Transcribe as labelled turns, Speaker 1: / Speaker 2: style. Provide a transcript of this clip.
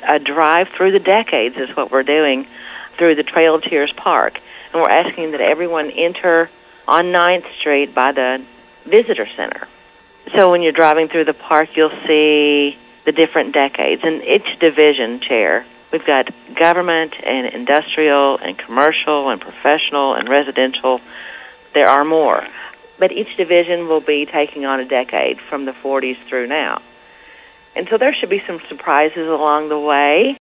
Speaker 1: a drive through the decades is what we're doing through the Trail of Tears Park. And we're asking that everyone enter on 9th Street by the Visitor Center. So when you're driving through the park, you'll see the different decades. And each division, Chair, we've got government and industrial and commercial and professional and residential. There are more. But each division will be taking on a decade from the 40s through now. And so there should be some surprises along the way.